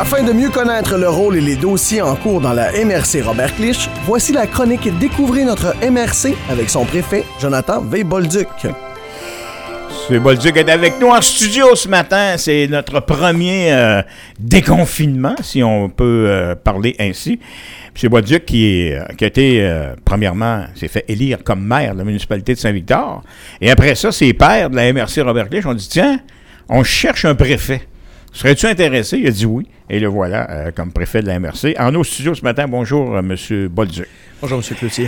Afin de mieux connaître le rôle et les dossiers en cours dans la MRC Robert Clich, voici la chronique Découvrez notre MRC avec son préfet, Jonathan Veil-Bolduc. M. Bolduc est avec nous en studio ce matin. C'est notre premier déconfinement, si on peut parler ainsi. M. Bolduc qui a été, premièrement, s'est fait élire comme maire de la municipalité de Saint-Victor. Et après ça, ses pairs de la MRC Robert Clich ont dit, tiens, on cherche un préfet. Serais-tu intéressé? Il a dit oui. Et le voilà comme préfet de la MRC. En nos studios ce matin, bonjour M. Bolduc. Bonjour M. Cloutier.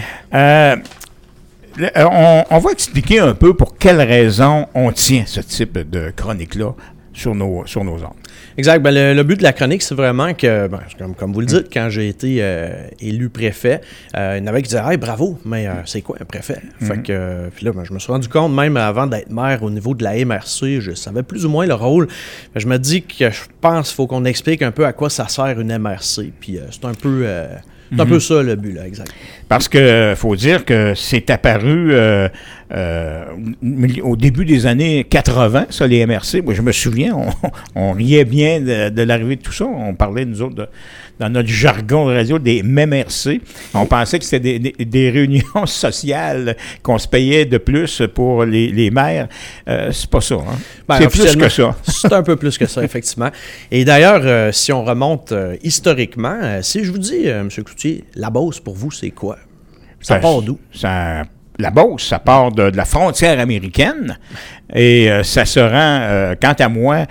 On va expliquer un peu pour quelles raisons on tient ce type de chronique-là sur nos ondes. Exact. Ben, le but de la chronique, c'est vraiment que, comme vous le dites, quand j'ai été élu préfet, il y en avait qui disaient « Hey, bravo, mais c'est quoi un préfet? » Fait que, puis là, je me suis rendu compte, même avant d'être maire au niveau de la MRC, je savais plus ou moins le rôle. Je me dis que je pense qu'il faut qu'on explique un peu à quoi ça sert une MRC. Puis c'est un peu... C'est un peu ça le but, là, exact. Parce que faut dire que c'est apparu au début des années 80, ça, les MRC. Moi, je me souviens, on riait bien de l'arrivée de tout ça. On parlait, nous autres, dans notre jargon de radio, des MRC. On pensait que c'était des réunions sociales qu'on se payait de plus pour les maires. C'est pas ça, hein? C'est plus que ça. C'est un peu plus que ça, effectivement. Et d'ailleurs, si on remonte historiquement, si je vous dis, M. Cloutier, la Beauce, pour vous, c'est quoi? Ça part d'où? La Beauce, ça part de la frontière américaine et ça se rend, quant à moi,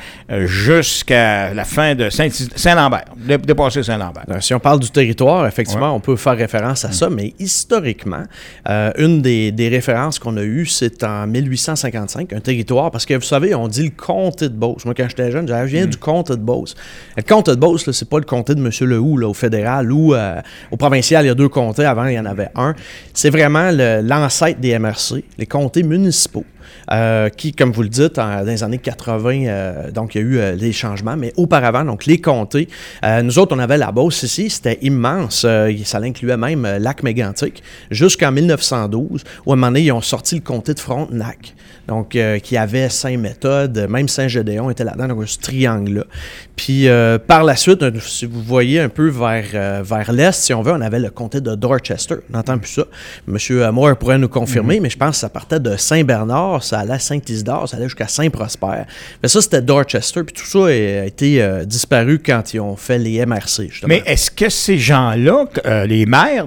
jusqu'à la fin de Saint-Lambert, dépasser Saint-Lambert. Si on parle du territoire, effectivement, on peut faire référence à ça, mais historiquement, une des références qu'on a eues, c'est en 1855, un territoire, parce que vous savez, on dit le comté de Beauce. Moi, quand j'étais jeune, je viens du comté de Beauce. Le comté de Beauce, là, c'est pas le comté de M. Lehoux, là, au fédéral, ou au provincial, il y a 2 comtés, avant il y en avait un. C'est vraiment l'ancêtre des MRC, les comtés municipaux. Qui, comme vous le dites, dans les années 80, donc il y a eu des changements, mais auparavant, donc les comtés, nous autres, on avait la Beauce ici, c'était immense, ça incluait même Lac-Mégantic, jusqu'en 1912, où à un moment donné, ils ont sorti le comté de Frontenac, donc qui avait Saint-Méthode, même Saint-Gédéon était là-dedans, donc ce triangle-là. Puis par la suite, si vous voyez un peu vers l'est, si on veut, on avait le comté de Dorchester, on n'entend plus ça. M. Moore pourrait nous confirmer, mais je pense que ça partait de Saint-Bernard, ça allait à Saint-Isidore, ça allait jusqu'à Saint-Prosper. Mais ça, c'était Dorchester, puis tout ça a été disparu quand ils ont fait les MRC, justement. Mais est-ce que ces gens-là, les maires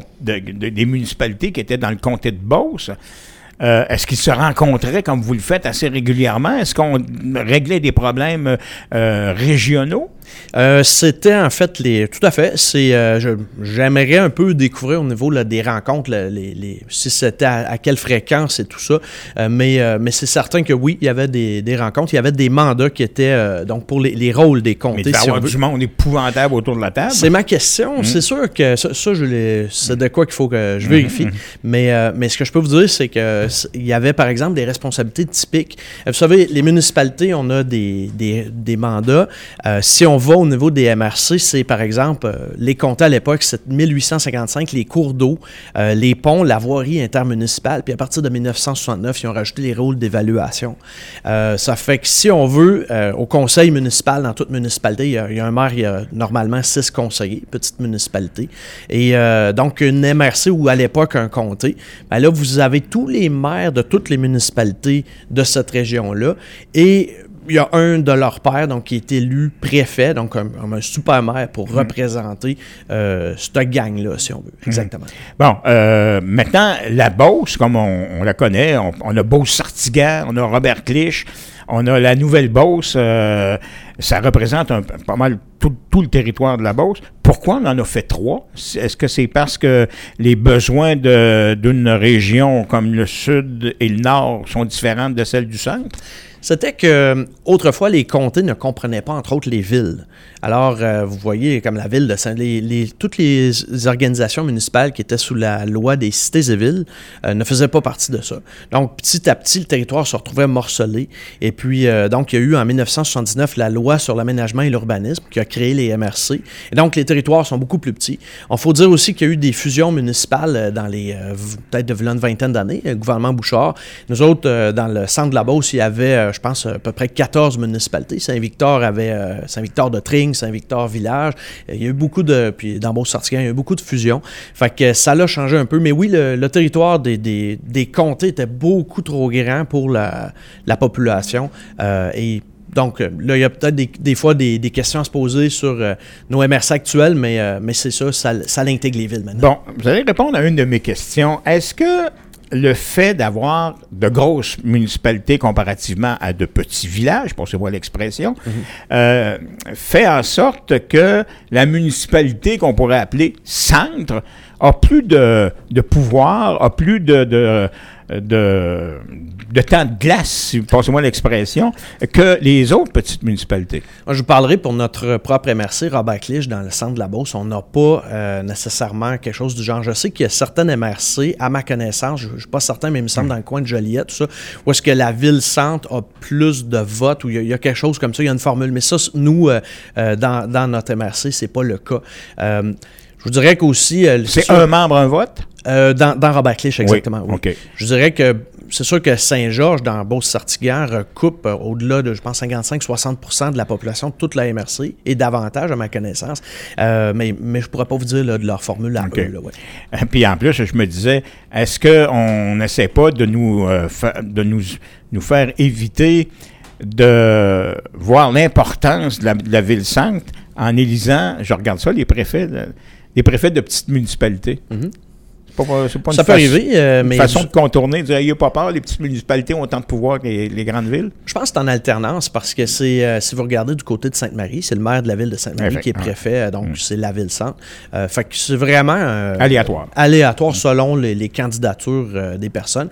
des municipalités qui étaient dans le comté de Beauce, est-ce qu'ils se rencontraient comme vous le faites assez régulièrement? Est-ce qu'on réglait des problèmes régionaux? C'était en fait tout à fait. J'aimerais un peu découvrir au niveau là, des rencontres, si c'était à quelle fréquence et tout ça. Mais c'est certain que oui, il y avait des rencontres, il y avait des mandats qui étaient donc pour les rôles des comtés. Mais il va y avoir du monde épouvantable autour de la table. C'est ma question. C'est sûr que ça c'est de quoi qu'il faut que je vérifie. Mais ce que je peux vous dire, c'est que il y avait par exemple des responsabilités typiques. Vous savez, les municipalités, on a des mandats. Si on va au niveau des MRC, c'est par exemple, les comtés à l'époque, c'est 1855, les cours d'eau, les ponts, la voirie intermunicipale, puis à partir de 1969, ils ont rajouté les rôles d'évaluation. Ça fait que si on veut, au conseil municipal, dans toute municipalité, il y a un maire, il y a normalement 6 conseillers, petite municipalité, et donc une MRC ou à l'époque un comté, ben là, vous avez tous les maires de toutes les municipalités de cette région-là, et il y a un de leurs pairs donc, qui est élu préfet, donc un super maire pour représenter cette gang-là, si on veut. Exactement. Bon, maintenant, la Beauce, comme on la connaît, on a Beauce-Sartiguerre, on a Robert Clich, on a la Nouvelle-Beauce, ça représente pas mal tout le territoire de la Beauce. Pourquoi on en a fait 3? Est-ce que c'est parce que les besoins d'une région comme le Sud et le Nord sont différents de celles du Centre? C'était que autrefois les comtés ne comprenaient pas, entre autres, les villes. Alors, vous voyez, comme la ville de Saint... toutes les organisations municipales qui étaient sous la loi des cités et villes ne faisaient pas partie de ça. Donc, petit à petit, le territoire se retrouvait morcelé. Et puis, donc, il y a eu en 1979 la loi sur l'aménagement et l'urbanisme qui a créé les MRC. Et donc, les territoires sont beaucoup plus petits. Il faut dire aussi qu'il y a eu des fusions municipales dans les peut-être de une vingtaine d'années, le gouvernement Bouchard. Nous autres, dans le centre de la Beauce, il y avait, je pense, à peu près 14 municipalités. Saint-Victor avait Saint-Victor-de-Trigne, Saint-Victor-Village. Il y a eu beaucoup de... Puis dans Beauce-Sartiguin, il y a eu beaucoup de fusions. Fait que ça l'a changé un peu. Mais oui, le territoire des comtés était beaucoup trop grand pour la population. Et donc, là, il y a peut-être des fois des questions à se poser sur nos MRC actuels, mais c'est ça l'intègre les villes maintenant. Bon, vous allez répondre à une de mes questions. Est-ce que le fait d'avoir de grosses municipalités comparativement à de petits villages, passez-moi l'expression, fait en sorte que la municipalité qu'on pourrait appeler centre a plus de pouvoir, a plus de temps de glace, passez-moi l'expression, que les autres petites municipalités. Moi, je vous parlerai pour notre propre MRC, Robert-Cliche, dans le centre de la Beauce. On n'a pas nécessairement quelque chose du genre. Je sais qu'il y a certaines MRC, à ma connaissance, je ne suis pas certain, mais il me semble dans le coin de Joliette, tout ça, où est-ce que la ville-centre a plus de votes, où il y a quelque chose comme ça, il y a une formule. Mais ça, nous, dans notre MRC, c'est pas le cas. Je vous dirais qu'aussi... c'est un membre, un vote? Dans Robert-Cliche, exactement. Oui. OK. Je dirais que c'est sûr que Saint-Georges, dans Beauce-Sartiguière, recoupe au-delà de, je pense, 55-60% de la population de toute la MRC et davantage, à ma connaissance. Mais je ne pourrais pas vous dire là, de leur formule à eux. Là, ouais. Puis en plus, je me disais, est-ce qu'on n'essaie pas de nous faire éviter de voir l'importance de la ville-centre en élisant, je regarde ça, les préfets de petites municipalités? Mm-hmm. C'est pas ça peut arriver, mais... Une façon de contourner, de dire, il n'y a pas peur, les petites municipalités ont autant de pouvoir que les grandes villes? Je pense que c'est en alternance, parce que c'est, si vous regardez du côté de Sainte-Marie, c'est le maire de la ville de Sainte-Marie qui est préfet, donc c'est la ville-centre. Fait que c'est vraiment... aléatoire. Aléatoire selon les candidatures des personnes.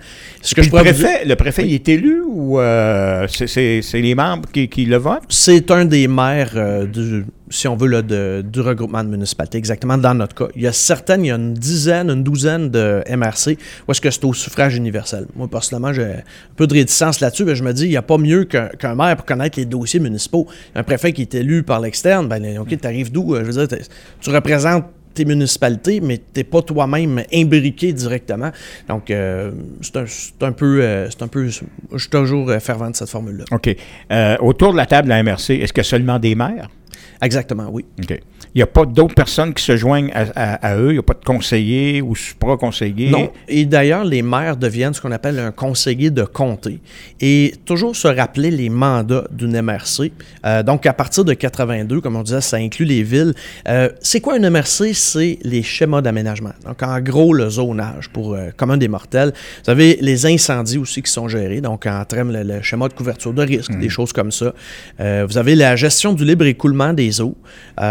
Le préfet, il est élu ou c'est les membres qui le votent? C'est un des maires si on veut, là, du regroupement de municipalités, exactement dans notre cas. Il y a une douzaine de MRC où est-ce que c'est au suffrage universel. Moi, personnellement, j'ai un peu de réticence là-dessus, mais je me dis, il n'y a pas mieux qu'un maire pour connaître les dossiers municipaux. Un préfet qui est élu par l'externe, OK, tu arrives d'où? Je veux dire, tu représentes tes municipalités, mais tu n'es pas toi-même imbriqué directement. Donc, c'est un peu... je suis toujours fervent de cette formule-là. OK. Autour de la table de la MRC, est-ce que seulement des maires? Exactement, oui. OK. Il n'y a pas d'autres personnes qui se joignent à eux? Il n'y a pas de conseillers ou supra-conseillers? Non. Et d'ailleurs, les maires deviennent ce qu'on appelle un conseiller de comté. Et toujours se rappeler les mandats d'une MRC. Donc, à partir de 82, comme on disait, ça inclut les villes. C'est quoi une MRC? C'est les schémas d'aménagement. Donc, en gros, le zonage pour commun des mortels. Vous avez les incendies aussi qui sont gérés. Donc, entre le schéma de couverture de risque, des choses comme ça. Vous avez la gestion du libre écoulement des eaux.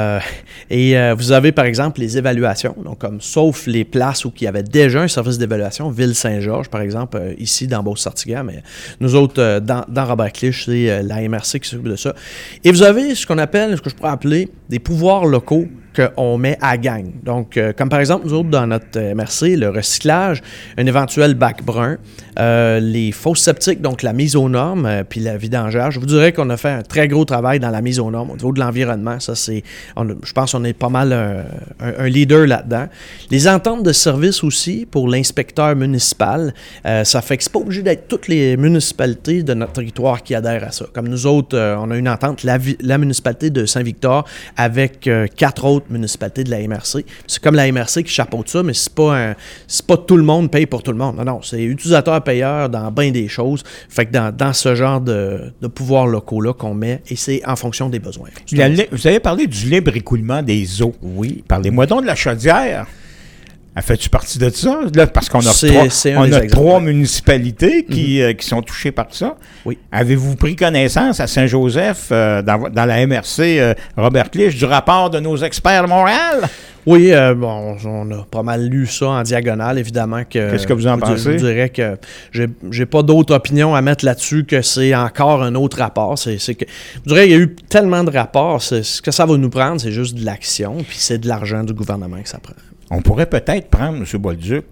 Et vous avez, par exemple, les évaluations, donc comme sauf les places où il y avait déjà un service d'évaluation, Ville-Saint-Georges, par exemple, ici dans Beauce-Sartiguère, mais nous autres, dans Robert-Cliche, c'est la MRC qui s'occupe de ça. Et vous avez ce que je pourrais appeler des pouvoirs locaux qu'on met à gang. Donc, comme par exemple, nous autres, dans notre MRC, le recyclage, un éventuel bac brun, les fosses septiques, donc la mise aux normes, puis la vidangeage. Je vous dirais qu'on a fait un très gros travail dans la mise aux normes au niveau de l'environnement. Ça, je pense qu'on est pas mal un leader là-dedans. Les ententes de service aussi pour l'inspecteur municipal, ça fait que c'est pas obligé d'être toutes les municipalités de notre territoire qui adhèrent à ça. Comme nous autres, on a une entente, la municipalité de Saint-Victor, avec 4 autres municipalités de la MRC. C'est comme la MRC qui chapeaute ça, mais c'est pas tout le monde paye pour tout le monde. Non, c'est utilisateur-payeur dans bien des choses. Fait que dans ce genre de pouvoirs locaux-là qu'on met, et c'est en fonction des besoins. Vous avez parlé du libre écoulement des eaux. Oui. Parlez-moi donc de la Chaudière. Fais-tu partie de ça? Là, parce qu'on a trois municipalités qui sont touchées par ça. Oui. Avez-vous pris connaissance à Saint-Joseph, dans la MRC Robert-Cliche, du rapport de nos experts de Montréal? Oui, on a pas mal lu ça en diagonale, évidemment. Qu'est-ce que vous en pensez? Je dirais que j'ai pas d'autre opinion à mettre là-dessus que c'est encore un autre rapport. Je dirais qu'il y a eu tellement de rapports. Ce que ça va nous prendre, c'est juste de l'action, puis c'est de l'argent du gouvernement que ça prend. On pourrait peut-être prendre, M. Bolduc,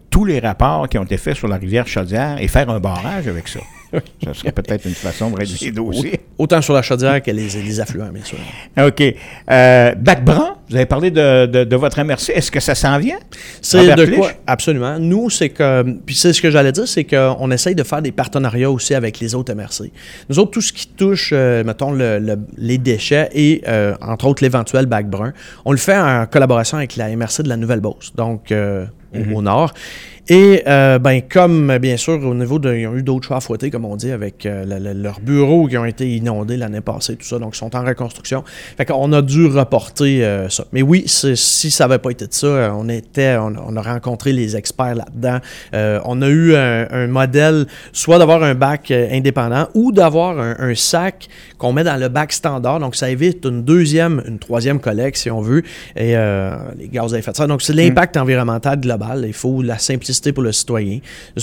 tous les rapports qui ont été faits sur la rivière Chaudière et faire un barrage avec ça. Ça serait peut-être une façon de régler les dossiers. Autant sur la Chaudière que les affluents, bien sûr. OK. Bac-Brun, vous avez parlé de votre MRC. Est-ce que ça s'en vient? C'est Robert de Clich? quoi? Absolument. Nous, c'est que... Puis c'est ce que j'allais dire, c'est qu'on essaye de faire des partenariats aussi avec les autres MRC. Nous autres, tout ce qui touche, mettons, les déchets et, entre autres, l'éventuel Bac-Brun, on le fait en collaboration avec la MRC de la Nouvelle-Beauce, donc au nord. Et comme bien sûr au niveau ils ont eu d'autres chats à fouetter, comme on dit, avec leurs bureaux qui ont été inondés l'année passée, tout ça, donc ils sont en reconstruction. Fait qu'on a dû reporter ça. Mais oui, si ça n'avait pas été de ça, on a rencontré les experts là-dedans. On a eu un modèle, soit d'avoir un bac indépendant ou d'avoir un sac qu'on met dans le bac standard. Donc ça évite une troisième collecte, si on veut, et les gaz à effet de serre. Donc c'est l'impact environnemental global. Il faut la simplicité pour le citoyen.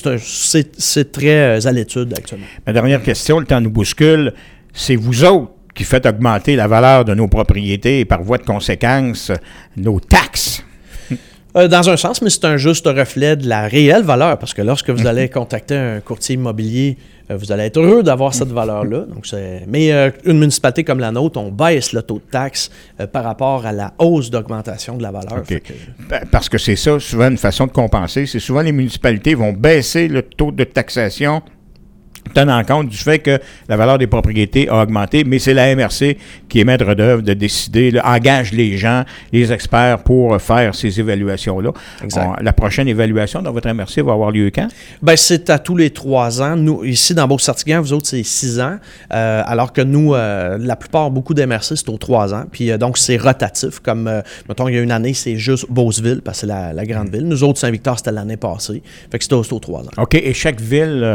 C'est très à l'étude actuellement. Ma dernière question, le temps nous bouscule. C'est vous autres qui faites augmenter la valeur de nos propriétés et par voie de conséquence, nos taxes. Dans un sens, mais c'est un juste reflet de la réelle valeur, parce que lorsque vous allez contacter un courtier immobilier, vous allez être heureux d'avoir cette valeur-là. Mais une municipalité comme la nôtre, on baisse le taux de taxe par rapport à la hausse d'augmentation de la valeur. Okay. Parce que c'est ça, souvent, une façon de compenser. C'est souvent les municipalités vont baisser le taux de taxation tenant compte du fait que la valeur des propriétés a augmenté, mais c'est la MRC qui est maître d'œuvre de décider, engage les gens, les experts pour faire ces évaluations-là. La prochaine évaluation dans votre MRC va avoir lieu quand? Bien, c'est à tous les 3 ans. Nous, ici, dans Beauce-Sartiguan, vous autres, c'est 6 ans, alors que nous, la plupart, beaucoup d'MRC, c'est aux 3 ans. Puis donc, c'est rotatif. Comme, mettons, il y a une année, c'est juste Beauceville, parce que c'est la grande ville. Nous autres, Saint-Victor, c'était l'année passée. Fait que c'était aux 3 ans. OK. Et chaque ville...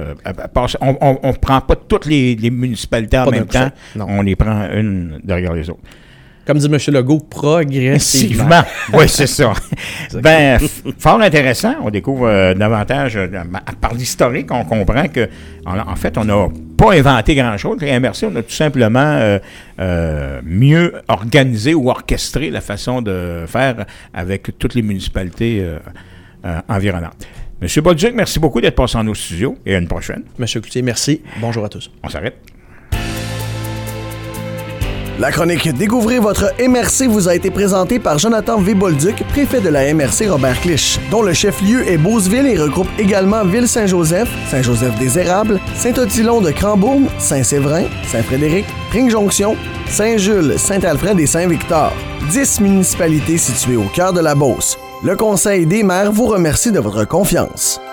on ne prend pas toutes les municipalités en même temps. On les prend une derrière les autres. Comme dit M. Legault, progressivement. Oui, c'est ça. Fort intéressant. On découvre davantage, par l'historique, on comprend que, en fait, on n'a pas inventé grand-chose. Les MRC, on a tout simplement mieux organisé ou orchestré la façon de faire avec toutes les municipalités environnantes. Monsieur Bolduc, merci beaucoup d'être passé en nos studios et à une prochaine. Monsieur Cloutier, merci. Bonjour à tous. On s'arrête. La chronique Découvrez votre MRC vous a été présentée par Jonathan V. Bolduc, préfet de la MRC Robert Clich, dont le chef-lieu est Beauceville et regroupe également Ville-Saint-Joseph, Saint-Joseph-des-Érables, Saint-Odilon de Crambourne, Saint-Séverin, Saint-Frédéric, Pring-Jonction, Saint-Jules, Saint-Alfred et Saint-Victor. 10 municipalités situées au cœur de la Beauce. Le Conseil des maires vous remercie de votre confiance.